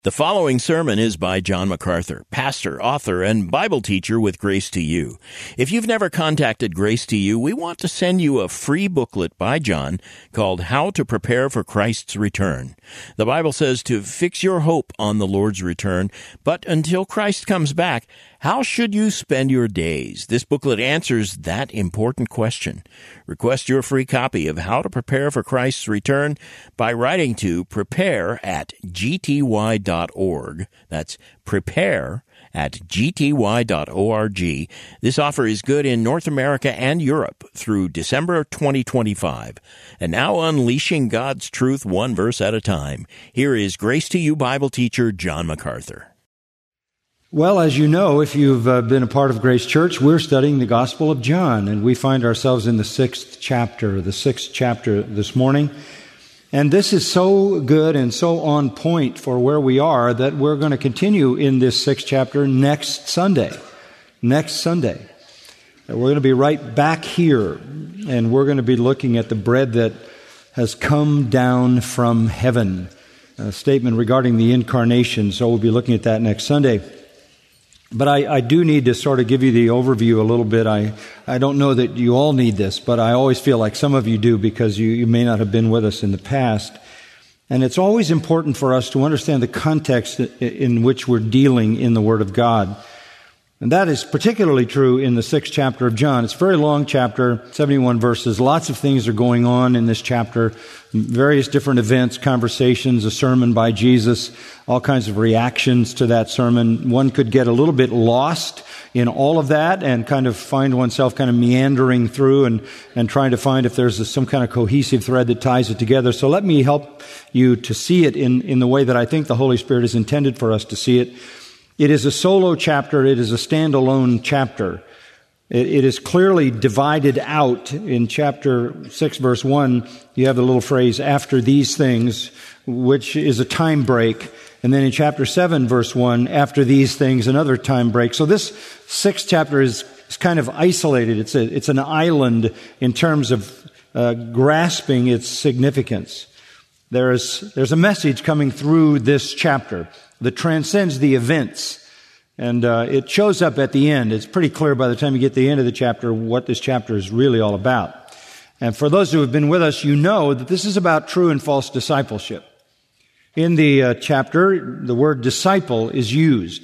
The following sermon is by John MacArthur, pastor, author, and Bible teacher with Grace to You. If you've never contacted Grace to You, we want to send you a free booklet by John called How to Prepare for Christ's Return. The Bible says to fix your hope on the Lord's return, but until Christ comes back, how should you spend your days? This booklet answers that important question. Request your free copy of How to Prepare for Christ's Return by writing to prepare@gty.org. That's prepare@gty.org. This offer is good in North America and Europe through December 2025. And now unleashing God's truth one verse at a time. Here is Grace to You Bible teacher John MacArthur. Well, as you know, if you've been a part of Grace Church, we're studying the Gospel of John, and we find ourselves in the sixth chapter this morning. And this is so good and so on point for where we are that we're going to continue in this sixth chapter next Sunday. We're going to be right back here, and we're going to be looking at the bread that has come down from heaven, a statement regarding the incarnation. So we'll be looking at that next Sunday. But I do need to sort of give you the overview a little bit. I don't know that you all need this, but I always feel like some of you do because you may not have been with us in the past. And it's always important for us to understand the context in which we're dealing in the Word of God. And that is particularly true in the sixth chapter of John. It's a very long chapter, 71 verses. Lots of things are going on in this chapter. Various different events, conversations, a sermon by Jesus, all kinds of reactions to that sermon. One could get a little bit lost in all of that and kind of find oneself kind of meandering through and trying to find if there's some kind of cohesive thread that ties it together. So let me help you to see it in the way that I think the Holy Spirit has intended for us to see it. It is a solo chapter. It is a standalone chapter. It is clearly divided out. In chapter 6, verse 1, you have the little phrase, after these things, which is a time break. And then in chapter 7, verse 1, after these things, another time break. So this sixth chapter is kind of isolated. It's an island in terms of grasping its significance. There's a message coming through this chapter that transcends the events. And it shows up at the end. It's pretty clear by the time you get to the end of the chapter what this chapter is really all about. And for those who have been with us, you know that this is about true and false discipleship. In the chapter, the word disciple is used.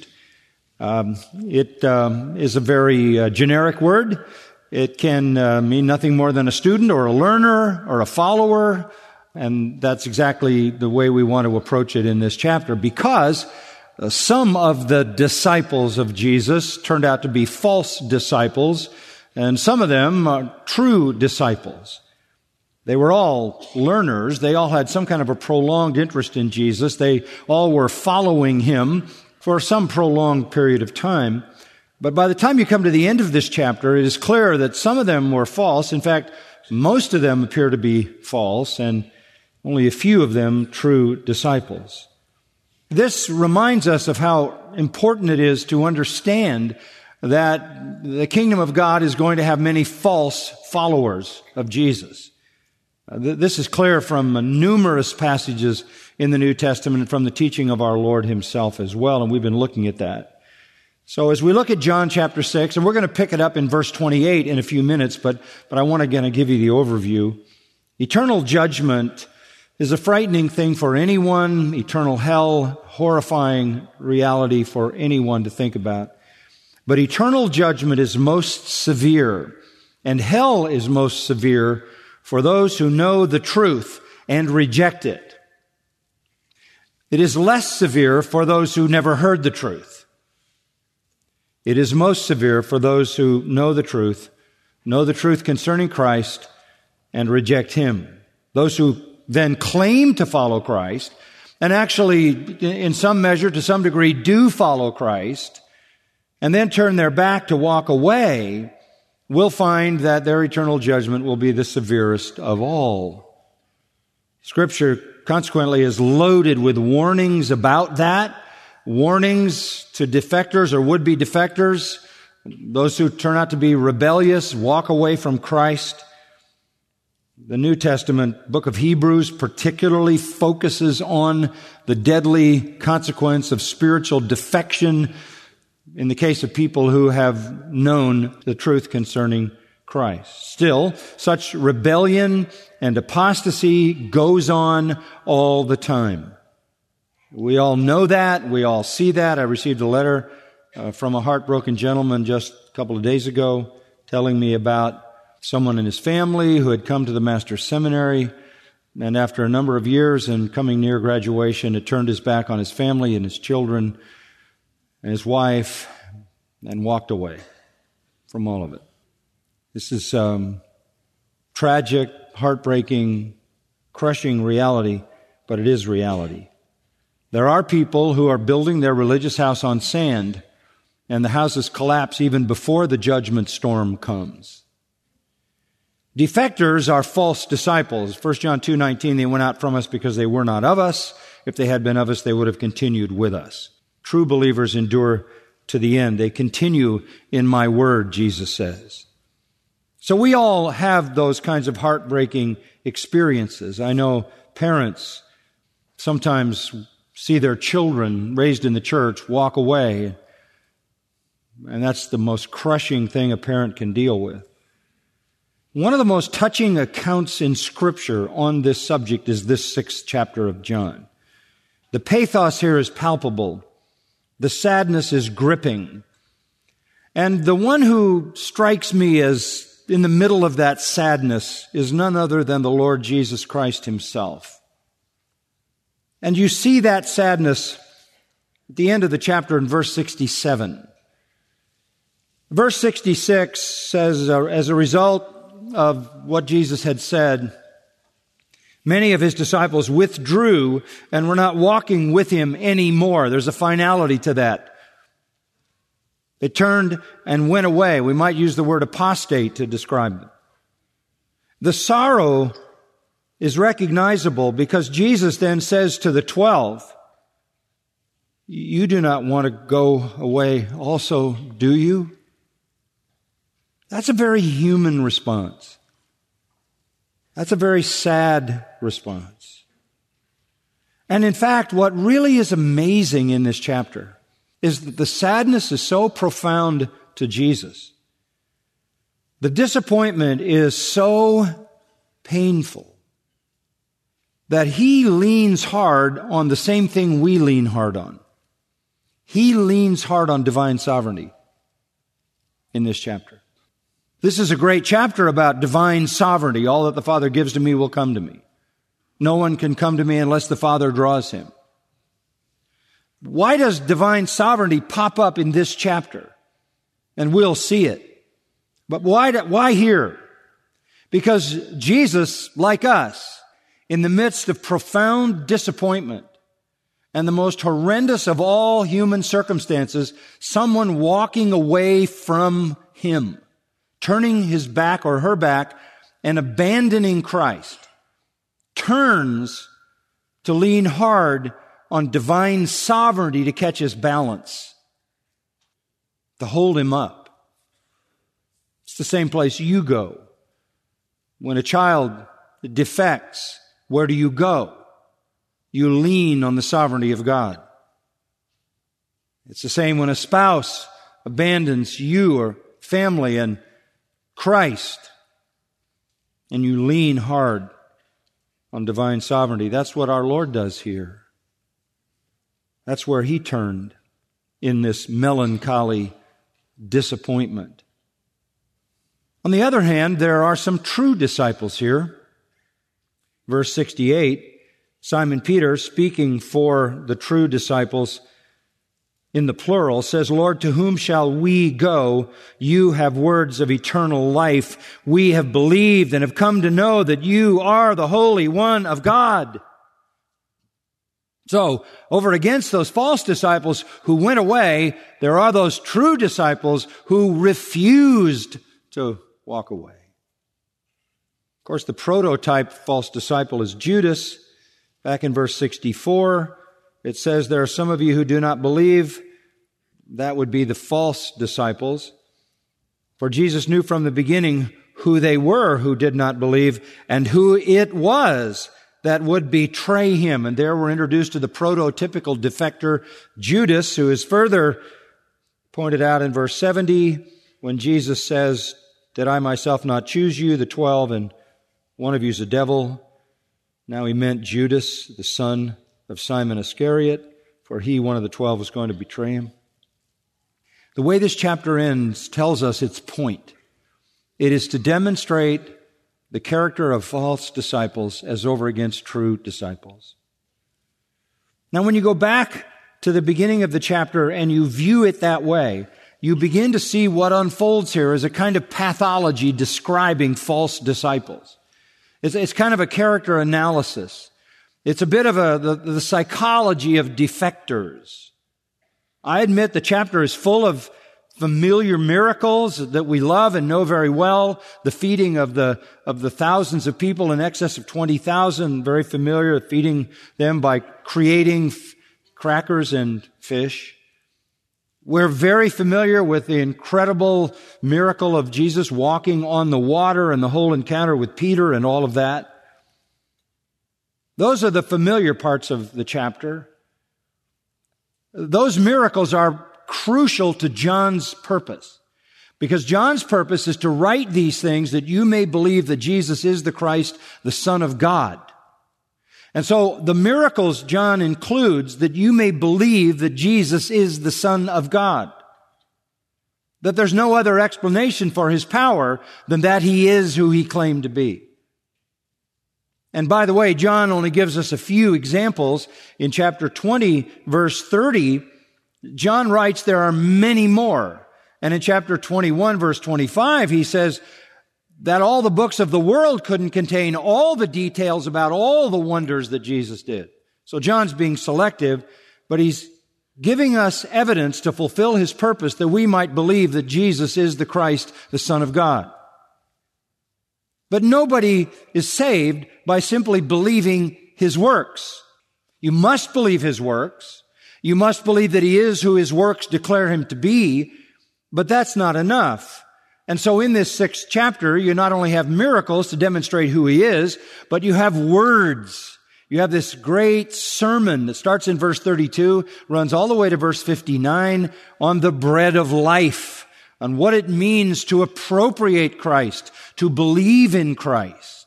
It is a very generic word. It can mean nothing more than a student or a learner or a follower. And that's exactly the way we want to approach it in this chapter, because some of the disciples of Jesus turned out to be false disciples, and some of them are true disciples. They were all learners. They all had some kind of a prolonged interest in Jesus. They all were following him for some prolonged period of time. But by the time you come to the end of this chapter, it is clear that some of them were false. In fact, most of them appear to be false, and only a few of them true disciples. This reminds us of how important it is to understand that the kingdom of God is going to have many false followers of Jesus. This is clear from numerous passages in the New Testament and from the teaching of our Lord himself as well, and we've been looking at that. So as we look at John chapter 6, and we're going to pick it up in verse 28 in a few minutes, but I want to again give you the overview. Eternal judgment is a frightening thing for anyone. Eternal hell, horrifying reality for anyone to think about. But eternal judgment is most severe, and hell is most severe for those who know the truth and reject it. It is less severe for those who never heard the truth. It is most severe for those who know the truth concerning Christ, and reject him. Those who then claim to follow Christ, and actually, in some measure, to some degree, do follow Christ, and then turn their back to walk away, will find that their eternal judgment will be the severest of all. Scripture, consequently, is loaded with warnings about that, warnings to defectors or would-be defectors, those who turn out to be rebellious, walk away from Christ. The New Testament book of Hebrews particularly focuses on the deadly consequence of spiritual defection in the case of people who have known the truth concerning Christ. Still, such rebellion and apostasy goes on all the time. We all know that. We all see that. I received a letter from a heartbroken gentleman just a couple of days ago telling me about someone in his family who had come to the master's seminary, and after a number of years and coming near graduation, had turned his back on his family and his children and his wife and walked away from all of it. This is tragic, heartbreaking, crushing reality, but it is reality. There are people who are building their religious house on sand, and the houses collapse even before the judgment storm comes. Defectors are false disciples. 1 John 2:19, they went out from us because they were not of us. If they had been of us, they would have continued with us. True believers endure to the end. They continue in my word, Jesus says. So we all have those kinds of heartbreaking experiences. I know parents sometimes see their children raised in the church walk away, and that's the most crushing thing a parent can deal with. One of the most touching accounts in Scripture on this subject is this 6th chapter of John. The pathos here is palpable. The sadness is gripping. And the one who strikes me as in the middle of that sadness is none other than the Lord Jesus Christ himself. And you see that sadness at the end of the chapter in verse 67. Verse 66 says, as a result of what Jesus had said, many of his disciples withdrew and were not walking with him anymore. There's a finality to that. They turned and went away. We might use the word apostate to describe it. The sorrow is recognizable because Jesus then says to the 12, you do not want to go away also, do you? That's a very human response. That's a very sad response. And in fact, what really is amazing in this chapter is that the sadness is so profound to Jesus. The disappointment is so painful that he leans hard on the same thing we lean hard on. He leans hard on divine sovereignty in this chapter. This is a great chapter about divine sovereignty. All that the Father gives to me will come to me. No one can come to me unless the Father draws him. Why does divine sovereignty pop up in this chapter? And we'll see it. But why here? Because Jesus, like us, in the midst of profound disappointment and the most horrendous of all human circumstances, someone walking away from him, turning his back or her back and abandoning Christ, turns to lean hard on divine sovereignty to catch his balance, to hold him up. It's the same place you go. When a child defects, where do you go? You lean on the sovereignty of God. It's the same when a spouse abandons you or family and Christ, and you lean hard on divine sovereignty. That's what our Lord does here. That's where he turned in this melancholy disappointment. On the other hand, there are some true disciples here. Verse 68, Simon Peter, speaking for the true disciples in the plural, says, Lord, to whom shall we go? You have words of eternal life. We have believed and have come to know that you are the Holy One of God. So, over against those false disciples who went away, there are those true disciples who refused to walk away. Of course, the prototype false disciple is Judas. Back in verse 64, it says, there are some of you who do not believe. That would be the false disciples. For Jesus knew from the beginning who they were who did not believe and who it was that would betray him. And there we're introduced to the prototypical defector, Judas, who is further pointed out in verse 70 when Jesus says, "Did I myself not choose you, the 12, and one of you is a devil?" Now he meant Judas, the son of Simon Iscariot, for he, one of the 12, was going to betray him. The way this chapter ends tells us its point. It is to demonstrate the character of false disciples as over against true disciples. Now, when you go back to the beginning of the chapter and you view it that way, you begin to see what unfolds here as a kind of pathology describing false disciples. It's kind of a character analysis. It's a bit of the psychology of defectors. I admit the chapter is full of familiar miracles that we love and know very well. The feeding of the thousands of people, in excess of 20,000, very familiar, feeding them by creating crackers and fish. We're very familiar with the incredible miracle of Jesus walking on the water and the whole encounter with Peter and all of that. Those are the familiar parts of the chapter. Those miracles are crucial to John's purpose, because John's purpose is to write these things that you may believe that Jesus is the Christ, the Son of God. And so the miracles John includes that you may believe that Jesus is the Son of God, that there's no other explanation for his power than that he is who he claimed to be. And by the way, John only gives us a few examples. In chapter 20, verse 30, John writes there are many more. And in chapter 21, verse 25, he says that all the books of the world couldn't contain all the details about all the wonders that Jesus did. So John's being selective, but he's giving us evidence to fulfill his purpose that we might believe that Jesus is the Christ, the Son of God. But nobody is saved by simply believing his works. You must believe his works. You must believe that he is who his works declare him to be, but that's not enough. And so in this 6th chapter, you not only have miracles to demonstrate who he is, but you have words. You have this great sermon that starts in verse 32, runs all the way to verse 59 on the bread of life, on what it means to appropriate Christ, to believe in Christ.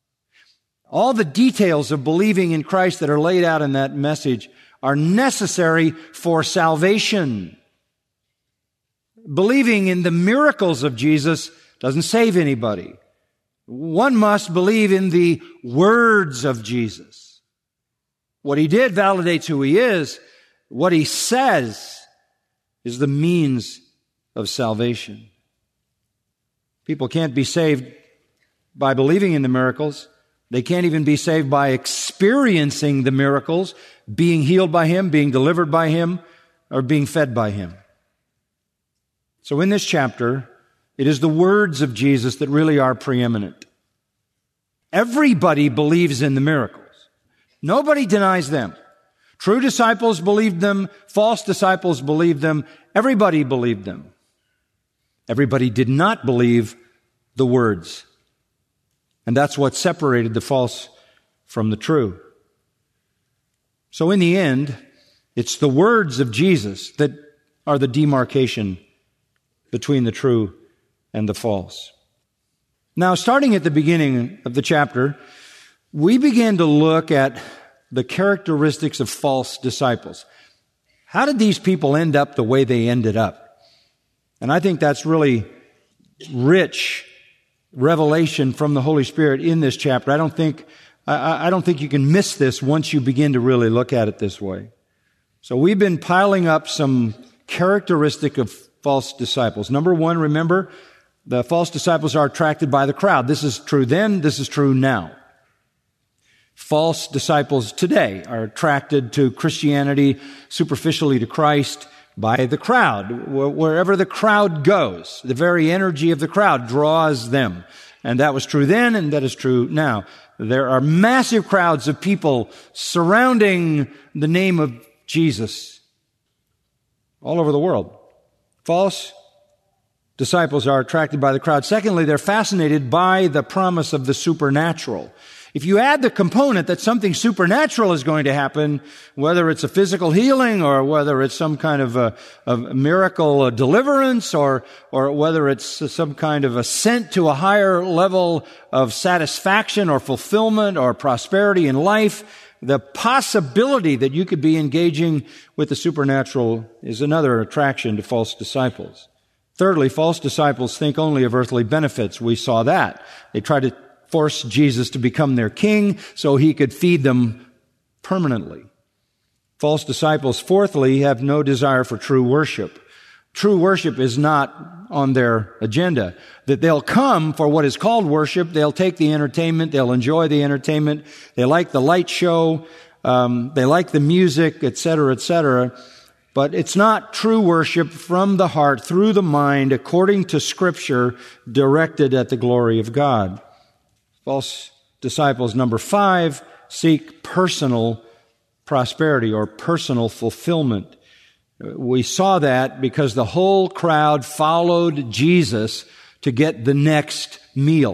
All the details of believing in Christ that are laid out in that message are necessary for salvation. Believing in the miracles of Jesus doesn't save anybody. One must believe in the words of Jesus. What he did validates who he is. What he says is the means of salvation. People can't be saved by believing in the miracles. They can't even be saved by experiencing the miracles, being healed by him, being delivered by him, or being fed by him. So in this chapter, it is the words of Jesus that really are preeminent. Everybody believes in the miracles. Nobody denies them. True disciples believed them. False disciples believed them. Everybody believed them. Everybody did not believe the words. And that's what separated the false from the true. So in the end, it's the words of Jesus that are the demarcation between the true and the false. Now, starting at the beginning of the chapter, we begin to look at the characteristics of false disciples. How did these people end up the way they ended up? And I think that's really rich revelation from the Holy Spirit in this chapter. I don't think you can miss this once you begin to really look at it this way. So we've been piling up some characteristic of false disciples. Number one, remember, the false disciples are attracted by the crowd. This is true then, this is true now. False disciples today are attracted to Christianity, superficially to Christ, by the crowd. Wherever the crowd goes, the very energy of the crowd draws them. And that was true then, and that is true now. There are massive crowds of people surrounding the name of Jesus all over the world. False disciples are attracted by the crowd. Secondly, they're fascinated by the promise of the supernatural. If you add the component that something supernatural is going to happen, whether it's a physical healing or whether it's some kind of a miracle deliverance or whether it's some kind of ascent to a higher level of satisfaction or fulfillment or prosperity in life, the possibility that you could be engaging with the supernatural is another attraction to false disciples. Thirdly, false disciples think only of earthly benefits. We saw that. They try to force Jesus to become their king so he could feed them permanently. False disciples, fourthly, have no desire for true worship. True worship is not on their agenda. That they'll come for what is called worship, they'll take the entertainment, they'll enjoy the entertainment, they like the light show, they like the music, etc., but it's not true worship from the heart, through the mind, according to Scripture, directed at the glory of God. False disciples, number 5, seek personal prosperity or personal fulfillment. We saw that because the whole crowd followed Jesus to get the next meal.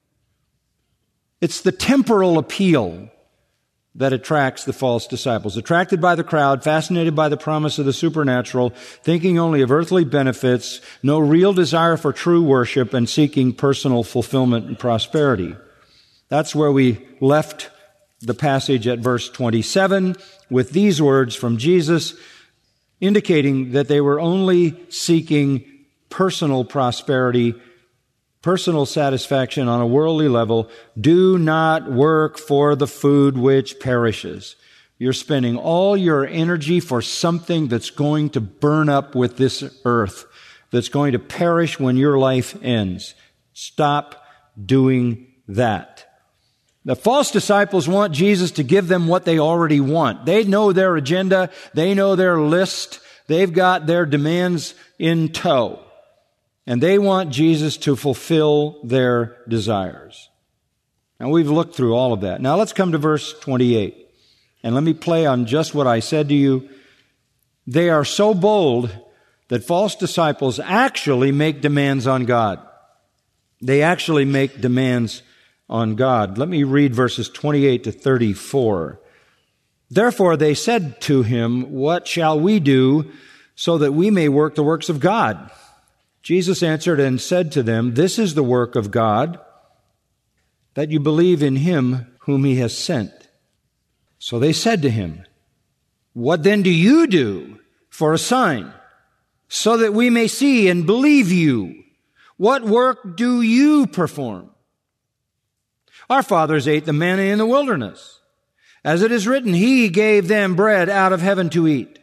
It's the temporal appeal that attracts the false disciples. Attracted by the crowd, fascinated by the promise of the supernatural, thinking only of earthly benefits, no real desire for true worship, and seeking personal fulfillment and prosperity. That's where we left the passage at verse 27 with these words from Jesus, indicating that they were only seeking personal prosperity, personal satisfaction on a worldly level. Do not work for the food which perishes. You're spending all your energy for something that's going to burn up with this earth, that's going to perish when your life ends. Stop doing that. The false disciples want Jesus to give them what they already want. They know their agenda. They know their list. They've got their demands in tow. And they want Jesus to fulfill their desires. Now, we've looked through all of that. Now, let's come to verse 28. And let me play on just what I said to you. They are so bold that false disciples actually make demands on God. They actually make demands on God. Let me read verses 28 to 34. Therefore they said to him, "What shall we do so that we may work the works of God?" Jesus answered and said to them, "This is the work of God, that you believe in him whom he has sent." So they said to him, "What then do you do for a sign, so that we may see and believe you? What work do you perform? Our fathers ate the manna in the wilderness. As it is written, he gave them bread out of heaven to eat."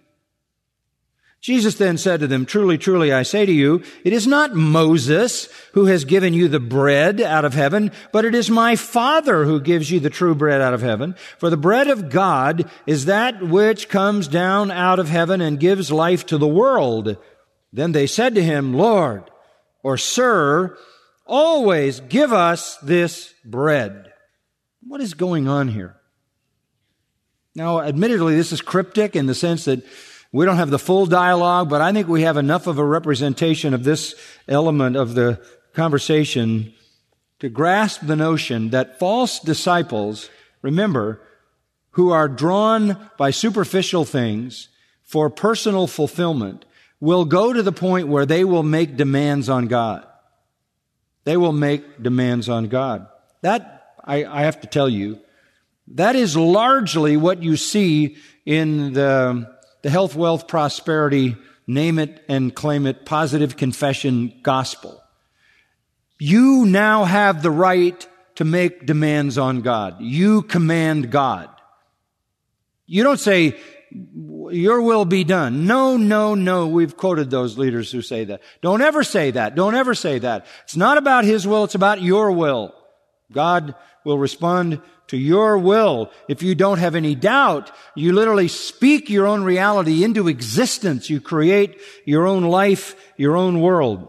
Jesus then said to them, "Truly, truly, I say to you, it is not Moses who has given you the bread out of heaven, but it is my Father who gives you the true bread out of heaven. For the bread of God is that which comes down out of heaven and gives life to the world." Then they said to him, "Lord," or "Sir, always give us this bread." What is going on here? Now, admittedly, this is cryptic in the sense that we don't have the full dialogue, but I think we have enough of a representation of this element of the conversation to grasp the notion that false disciples, remember, who are drawn by superficial things for personal fulfillment, will go to the point where they will make demands on God. They will make demands on God. That, I have to tell you, that is largely what you see in the health, wealth, prosperity, name it and claim it, positive confession gospel. You now have the right to make demands on God. You command God. You don't say, "Your will be done." No. We've quoted those leaders who say that. Don't ever say that. Don't ever say that. It's not about his will. It's about your will. God will respond to your will. If you don't have any doubt, you literally speak your own reality into existence. You create your own life, your own world.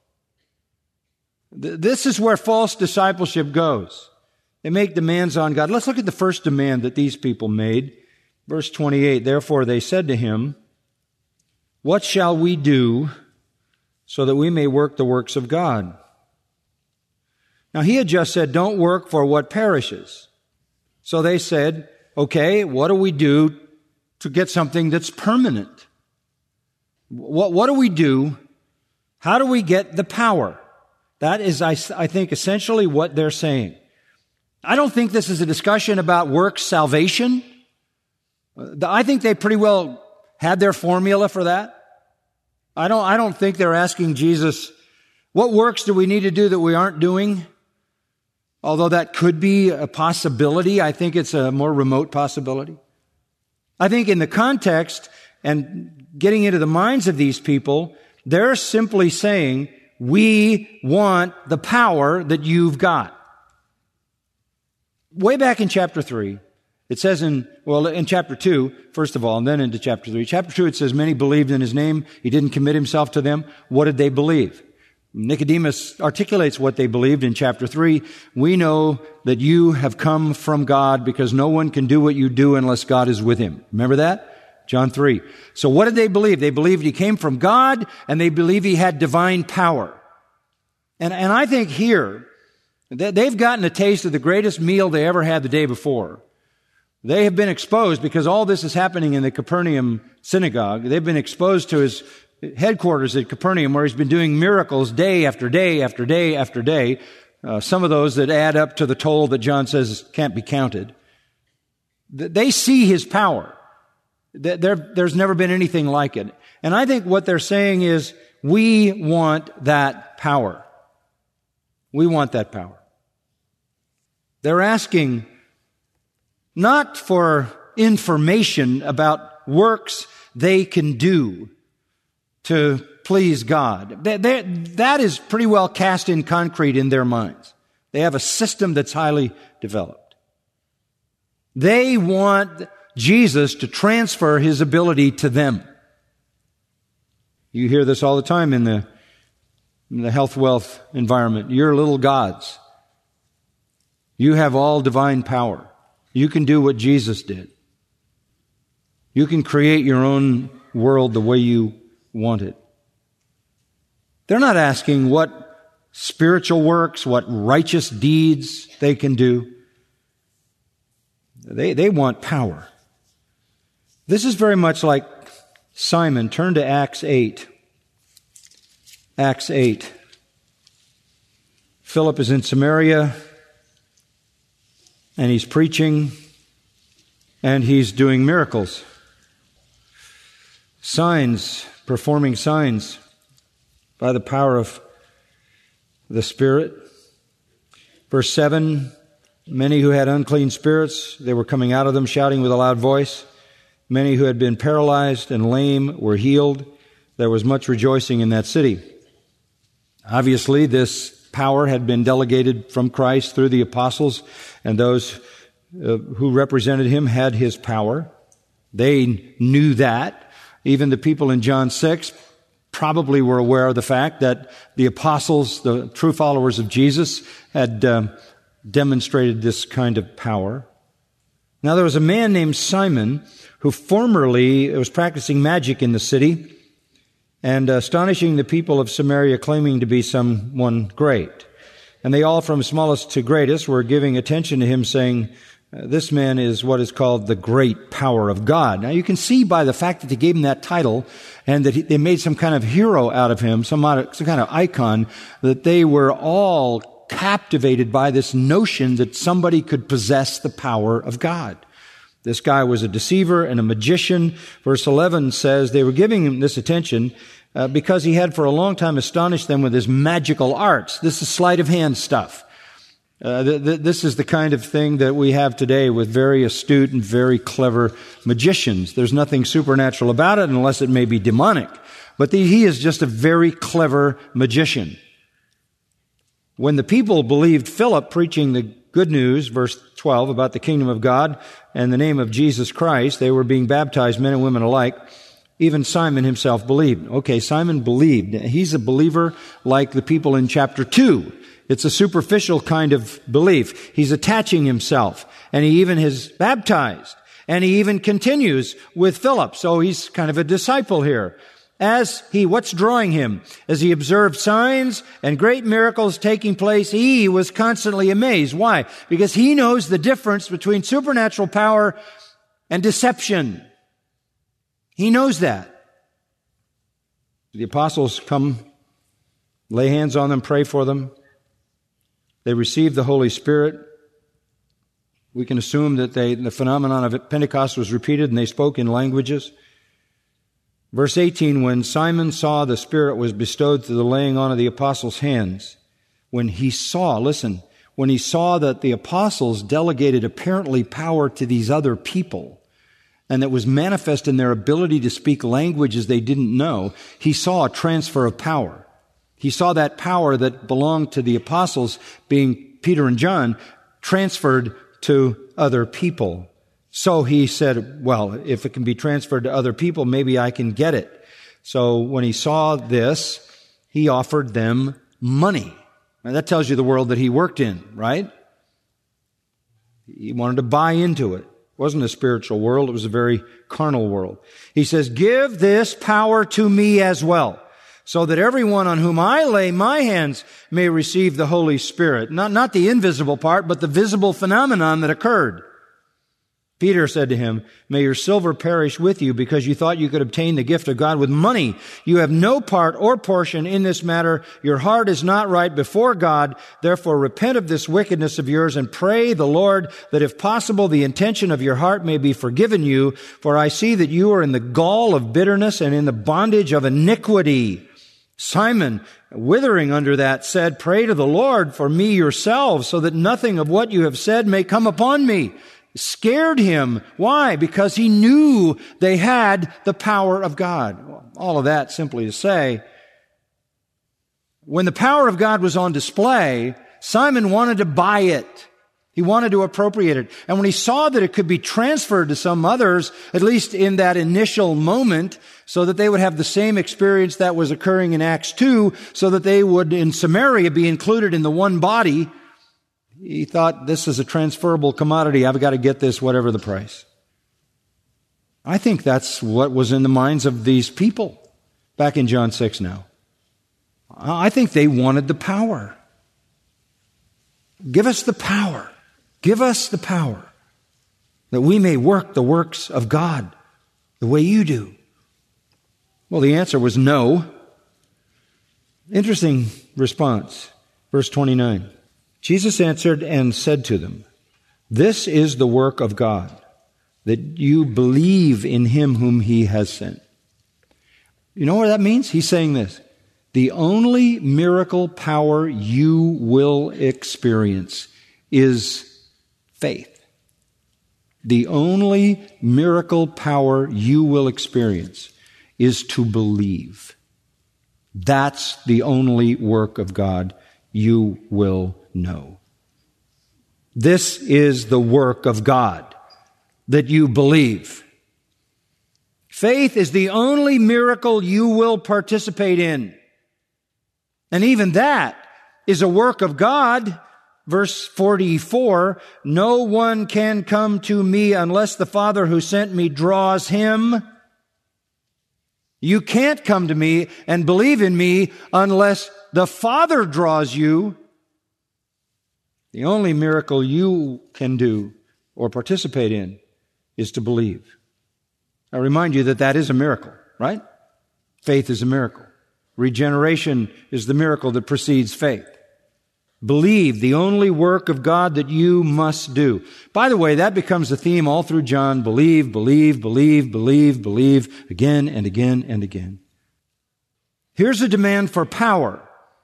This is where false discipleship goes. They make demands on God. Let's look at the first demand that these people made. Verse 28, therefore they said to him, "What shall we do so that we may work the works of God. Now, he had just said, don't work for what perishes. So they said, okay, what do we do to get something that's permanent? What do we do? How do we get the power? That is, I think, essentially what they're saying. I don't think this is a discussion about works salvation. I think they pretty well had their formula for that. I don't think they're asking Jesus, what works do we need to do that we aren't doing? Although that could be a possibility, I think it's a more remote possibility. I think in the context and getting into the minds of these people, they're simply saying, we want the power that you've got. Way back in chapter 3, it says in chapter 2, first of all, and then into chapter 3. Chapter 2, it says, many believed in his name. He didn't commit himself to them. What did they believe? Nicodemus articulates what they believed in chapter 3. We know that you have come from God because no one can do what you do unless God is with him. Remember that? John 3. So what did they believe? They believed he came from God, and they believed he had divine power. And I think here, they've gotten a taste of the greatest meal they ever had the day before. They have been exposed, because all this is happening in the Capernaum synagogue. They've been exposed to his headquarters at Capernaum, where he's been doing miracles day after day after day after day. Some of those that add up to the toll that John says can't be counted. They see his power. There's never been anything like it. And I think what they're saying is, we want that power. We want that power. They're asking not for information about works they can do to please God. That is pretty well cast in concrete in their minds. They have a system that's highly developed. They want Jesus to transfer his ability to them. You hear this all the time in the health wealth environment. You're little gods. You have all divine power. You can do what Jesus did. You can create your own world the way you want it. They're not asking what spiritual works, what righteous deeds they can do. They want power. This is very much like Simon. Turn to Acts 8. Acts 8. Philip is in Samaria, and he's preaching, and he's doing miracles. Signs, performing signs by the power of the Spirit. Verse 7, many who had unclean spirits, they were coming out of them shouting with a loud voice. Many who had been paralyzed and lame were healed. There was much rejoicing in that city. Obviously, this power had been delegated from Christ through the apostles, and those who represented him had his power. They knew that. Even the people in John 6 probably were aware of the fact that the apostles, the true followers of Jesus, had demonstrated this kind of power. Now, there was a man named Simon who formerly was practicing magic in the city and astonishing the people of Samaria, claiming to be someone great. And they all, from smallest to greatest, were giving attention to him, saying, this man is what is called the great power of God. Now, you can see by the fact that they gave him that title and that they made some kind of hero out of him, some kind of icon, that they were all captivated by this notion that somebody could possess the power of God. This guy was a deceiver and a magician. Verse 11 says they were giving him this attention because he had for a long time astonished them with his magical arts. This is sleight of hand stuff. This is the kind of thing that we have today with very astute and very clever magicians. There's nothing supernatural about it unless it may be demonic. But he is just a very clever magician. When the people believed Philip preaching the good news, verse 12, about the kingdom of God and the name of Jesus Christ, they were being baptized, men and women alike. Even Simon himself believed. Okay, Simon believed. He's a believer like the people in chapter 2. It's a superficial kind of belief. He's attaching himself, and he even is baptized, and he even continues with Philip. So he's kind of a disciple here. what's drawing him? As he observed signs and great miracles taking place, he was constantly amazed. Why? Because he knows the difference between supernatural power and deception. He knows that. The apostles come, lay hands on them, pray for them. They receive the Holy Spirit. We can assume that the phenomenon of Pentecost was repeated and they spoke in languages. Verse 18, when Simon saw the Spirit was bestowed through the laying on of the apostles' hands, when he saw that the apostles delegated apparently power to these other people, and that was manifest in their ability to speak languages they didn't know, he saw a transfer of power. He saw that power that belonged to the apostles, being Peter and John, transferred to other people. So he said, well, if it can be transferred to other people, maybe I can get it. So when he saw this, he offered them money. Now that tells you the world that he worked in, right? He wanted to buy into it. It wasn't a spiritual world. It was a very carnal world. He says, give this power to me as well, so that everyone on whom I lay my hands may receive the Holy Spirit. Not the invisible part, but the visible phenomenon that occurred. Peter said to him, may your silver perish with you because you thought you could obtain the gift of God with money. You have no part or portion in this matter. Your heart is not right before God. Therefore repent of this wickedness of yours and pray the Lord that if possible the intention of your heart may be forgiven you. For I see that you are in the gall of bitterness and in the bondage of iniquity. Simon, withering under that, said, pray to the Lord for me yourselves so that nothing of what you have said may come upon me. Scared him. Why? Because he knew they had the power of God. All of that simply to say, when the power of God was on display, Simon wanted to buy it. He wanted to appropriate it. And when he saw that it could be transferred to some others, at least in that initial moment, so that they would have the same experience that was occurring in Acts 2, so that they would in Samaria be included in the one body, he thought, this is a transferable commodity. I've got to get this, whatever the price. I think that's what was in the minds of these people back in John 6 now. I think they wanted the power. Give us the power. Give us the power that we may work the works of God the way you do. Well, the answer was no. Interesting response. Verse 29. Jesus answered and said to them, this is the work of God, that you believe in him whom he has sent. You know what that means? He's saying this. The only miracle power you will experience is faith. The only miracle power you will experience is to believe. That's the only work of God you will know. This is the work of God, that you believe. Faith is the only miracle you will participate in. And even that is a work of God. Verse 44, no one can come to me unless the Father who sent me draws him. You can't come to me and believe in me unless the Father draws you. The only miracle you can do or participate in is to believe. I remind you that that is a miracle, right? Faith is a miracle. Regeneration is the miracle that precedes faith. Believe, the only work of God that you must do. By the way, that becomes a theme all through John. Believe, believe, believe, believe, believe, again and again and again. Here's a demand for power.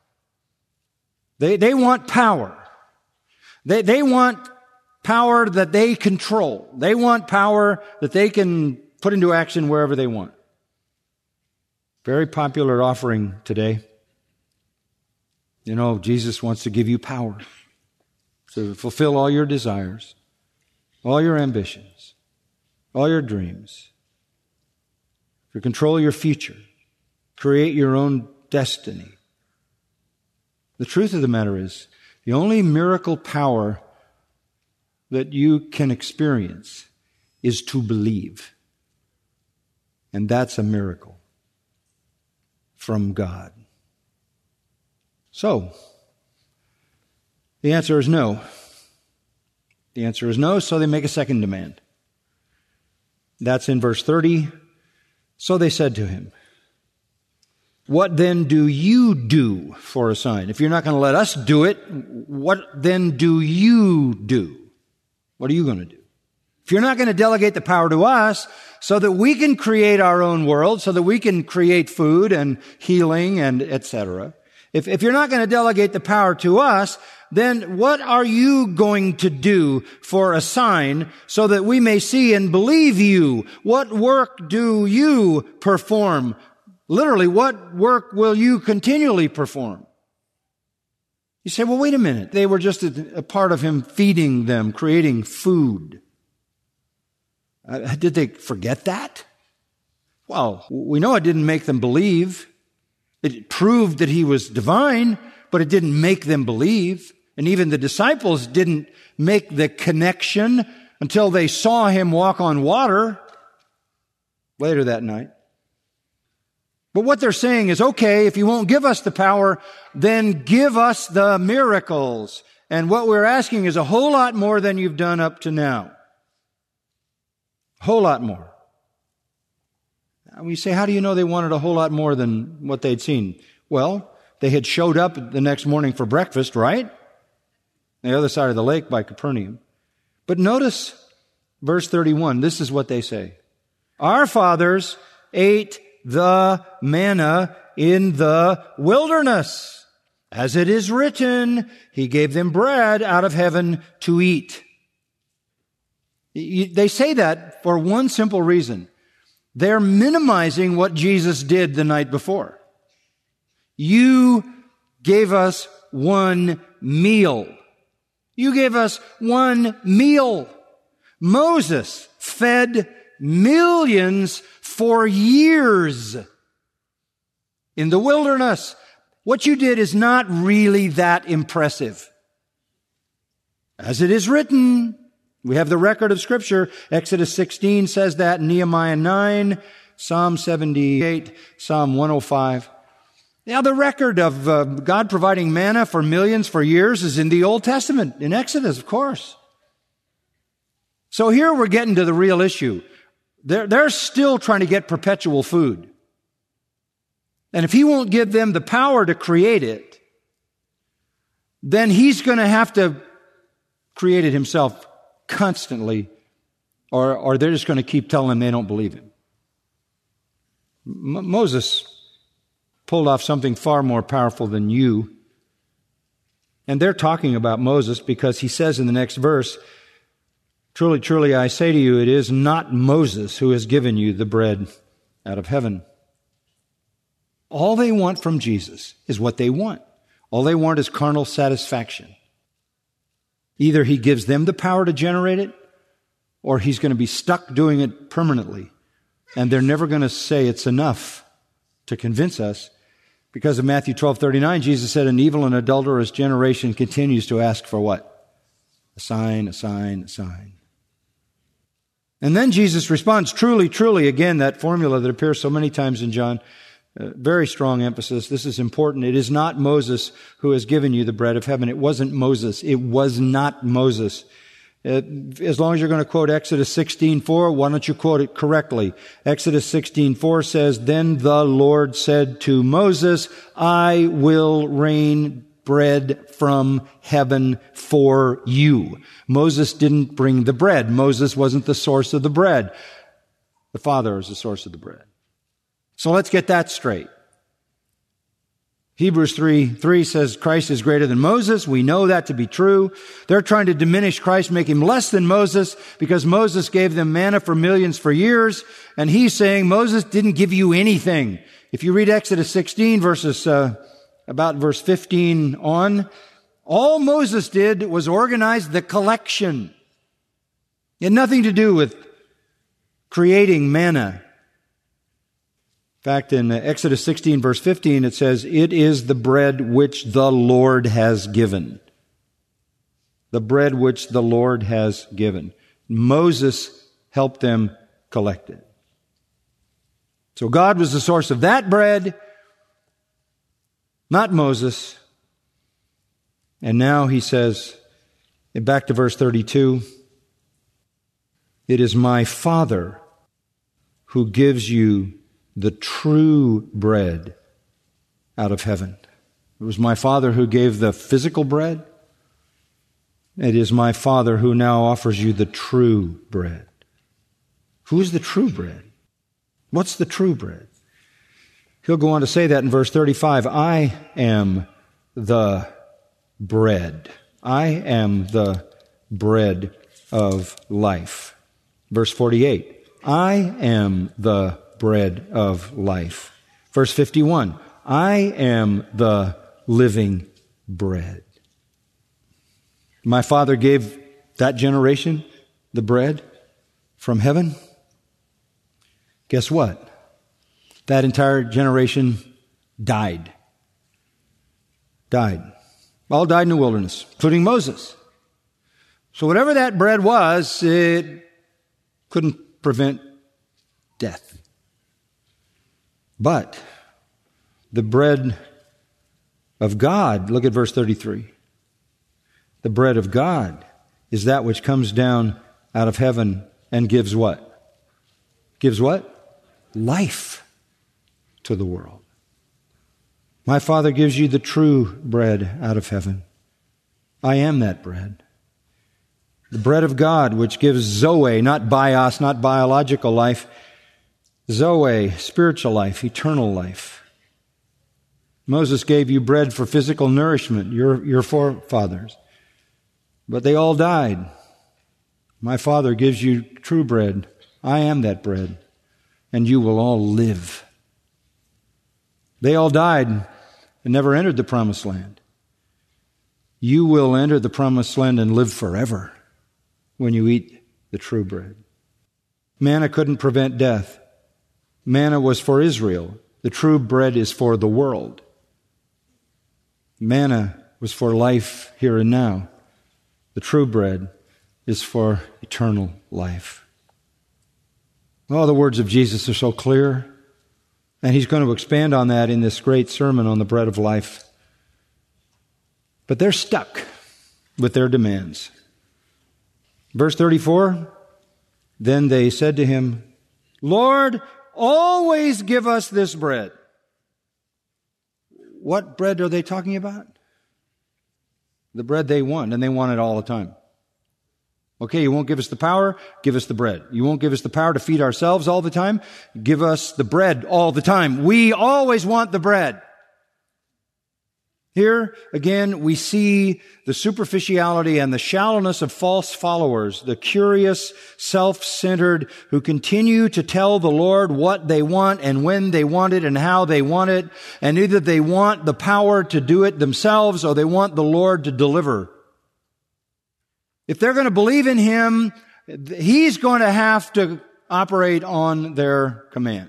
They want power. They want power that they control. They want power that they can put into action wherever they want. Very popular offering today. You know, Jesus wants to give you power to fulfill all your desires, all your ambitions, all your dreams, to control your future, create your own destiny. The truth of the matter is, the only miracle power that you can experience is to believe. And that's a miracle. from God? So, the answer is no. The answer is no, so they make a second demand. That's in verse 30. So they said to him, "What then do you do for a sign? If you're not going to let us do it, what then do you do? What are you going to do? If you're not going to delegate the power to us so that we can create our own world, so that we can create food and healing and etc. If you're not going to delegate the power to us, then what are you going to do for a sign so that we may see and believe you? What work do you perform? Literally, what work will you continually perform?" You say, well, wait a minute. They were just a part of him feeding them, creating food. Did they forget that? Well, we know it didn't make them believe. It proved that he was divine, but it didn't make them believe. And even the disciples didn't make the connection until they saw him walk on water later that night. But what they're saying is, okay, if you won't give us the power, then give us the miracles. And what we're asking is a whole lot more than you've done up to now. A whole lot more. And we say, how do you know they wanted a whole lot more than what they'd seen? Well, they had showed up the next morning for breakfast, right? On the other side of the lake by Capernaum. But notice verse 31. This is what they say. "Our fathers ate the manna in the wilderness. As it is written, He gave them bread out of heaven to eat." They say that for one simple reason. They're minimizing what Jesus did the night before. You gave us one meal. You gave us one meal. Moses fed millions for years in the wilderness. What you did is not really that impressive. As it is written, we have the record of Scripture. Exodus 16 says that, Nehemiah 9, Psalm 78, Psalm 105. Now, the record of God providing manna for millions for years is in the Old Testament, in Exodus, of course. So here we're getting to the real issue. They're still trying to get perpetual food. And if He won't give them the power to create it, then He's going to have to create it Himself constantly, or they're just going to keep telling Him they don't believe Him. Moses pulled off something far more powerful than you. And they're talking about Moses because he says in the next verse, "Truly, truly, I say to you, it is not Moses who has given you the bread out of heaven." All they want from Jesus is what they want. All they want is carnal satisfaction. Either He gives them the power to generate it, or He's going to be stuck doing it permanently. And they're never going to say it's enough to convince us. Because of Matthew 12:39, Jesus said, "An evil and adulterous generation continues to ask for what? A sign, a sign, a sign." And then Jesus responds, "Truly, truly," again, that formula that appears so many times in John, very strong emphasis. This is important. "It is not Moses who has given you the bread of heaven." It wasn't Moses. It was not Moses. As long as you're going to quote Exodus 16:4, why don't you quote it correctly? Exodus 16:4 says, "Then the Lord said to Moses, I will rain bread from heaven for you." Moses didn't bring the bread. Moses wasn't the source of the bread. The Father is the source of the bread. So let's get that straight. Hebrews 3:3 says Christ is greater than Moses. We know that to be true. They're trying to diminish Christ, make Him less than Moses, because Moses gave them manna for millions for years. And He's saying Moses didn't give you anything. If you read Exodus 16 about verse 15 on, all Moses did was organize the collection. It had nothing to do with creating manna. In fact, in Exodus 16, verse 15, it says, "It is the bread which the Lord has given." The bread which the Lord has given. Moses helped them collect it. So God was the source of that bread. not Moses. And now he says, back to verse 32, it is my Father who gives you the true bread out of heaven. It was my Father who gave the physical bread. It is my Father who now offers you the true bread. Who is the true bread? What's the true bread? He'll go on to say that in verse 35. I am the bread. I am the bread of life. Verse 48. I am the bread of life. Verse 51. I am the living bread. My Father gave that generation the bread from heaven. Guess what? That entire generation died. All died in the wilderness, including Moses. So whatever that bread was, it couldn't prevent death. But the bread of God, look at verse 33. The bread of God is that which comes down out of heaven and gives what? Gives what? Life to the world. My Father gives you the true bread out of heaven. I am that bread. The bread of God, which gives Zoe, not bios, not biological life, Zoe, spiritual life, eternal life. Moses gave you bread for physical nourishment, your forefathers. But they all died. My Father gives you true bread. I am that bread. And you will all live. They all died and never entered the promised land. You will enter the promised land and live forever when you eat the true bread. Manna couldn't prevent death. Manna was for Israel. The true bread is for the world. Manna was for life here and now. The true bread is for eternal life. Oh, the words of Jesus are so clear. And he's going to expand on that in this great sermon on the bread of life. But they're stuck with their demands. Verse 34, then they said to him, Lord, always give us this bread. What bread are they talking about? The bread they want, and they want it all the time. Okay, you won't give us the power, give us the bread. You won't give us the power to feed ourselves all the time, give us the bread all the time. We always want the bread. Here, again, we see the superficiality and the shallowness of false followers, the curious, self-centered, who continue to tell the Lord what they want and when they want it and how they want it, and either they want the power to do it themselves or they want the Lord to deliver. If they're going to believe in Him, He's going to have to operate on their command.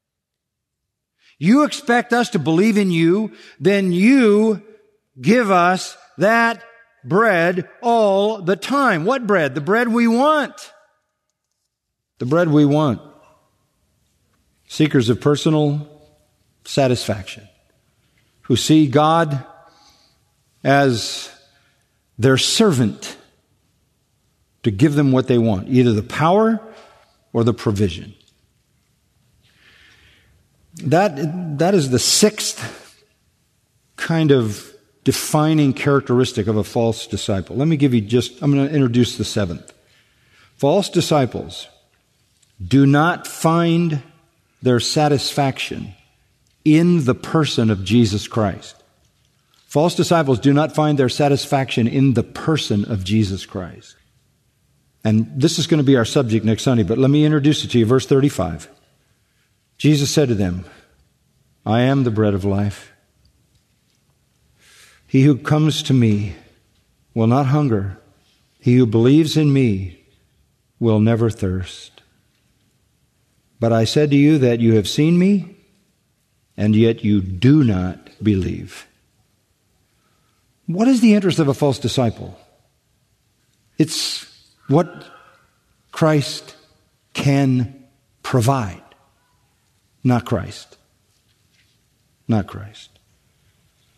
You expect us to believe in you, then you give us that bread all the time. What bread? The bread we want. The bread we want. Seekers of personal satisfaction, who see God as their servant to give them what they want, either the power or the provision. That is the sixth kind of defining characteristic of a false disciple. Let me give you I'm going to introduce the seventh. False disciples do not find their satisfaction in the person of Jesus Christ. False disciples do not find their satisfaction in the person of Jesus Christ. And this is going to be our subject next Sunday, but let me introduce it to you. Verse 35. Jesus said to them, I am the bread of life. He who comes to me will not hunger. He who believes in me will never thirst. But I said to you that you have seen me, and yet you do not believe. What is the interest of a false disciple? It's what Christ can provide. Not Christ. Not Christ.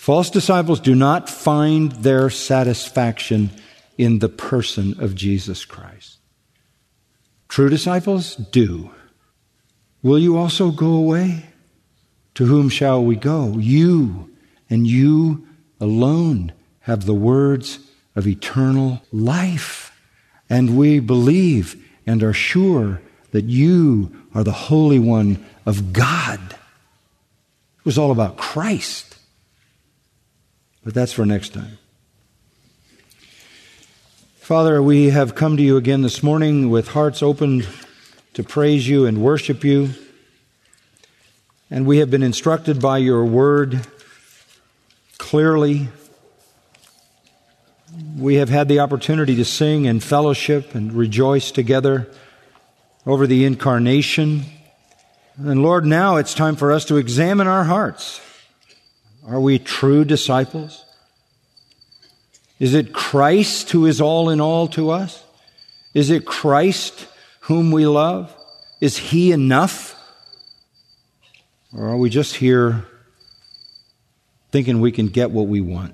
False disciples do not find their satisfaction in the person of Jesus Christ. True disciples do. Will you also go away? To whom shall we go? You, and you alone, have the words of eternal life. And we believe and are sure that you are the Holy One of God. It was all about Christ. But that's for next time. Father, we have come to you again this morning with hearts open to praise you and worship you. And we have been instructed by your word clearly. We have had the opportunity to sing and fellowship and rejoice together over the incarnation. And Lord, now it's time for us to examine our hearts. Are we true disciples? Is it Christ who is all in all to us? Is it Christ whom we love? Is He enough? Or are we just here thinking we can get what we want?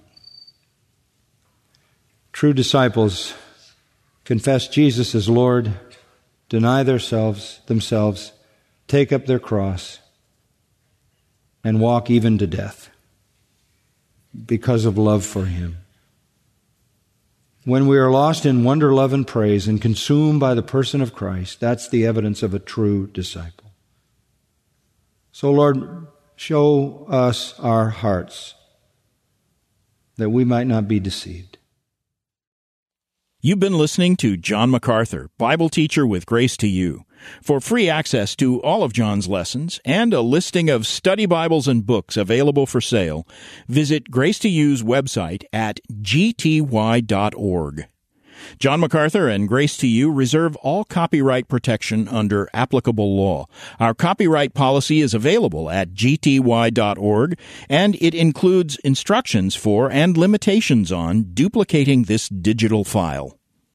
True disciples confess Jesus as Lord, deny themselves, take up their cross, and walk even to death because of love for Him. When we are lost in wonder, love, and praise and consumed by the person of Christ, that's the evidence of a true disciple. So, Lord, show us our hearts that we might not be deceived. You've been listening to John MacArthur, Bible teacher with Grace to You. For free access to all of John's lessons and a listing of study Bibles and books available for sale, visit Grace to You's website at gty.org. John MacArthur and Grace to You reserve all copyright protection under applicable law. Our copyright policy is available at gty.org, and it includes instructions for and limitations on duplicating this digital file.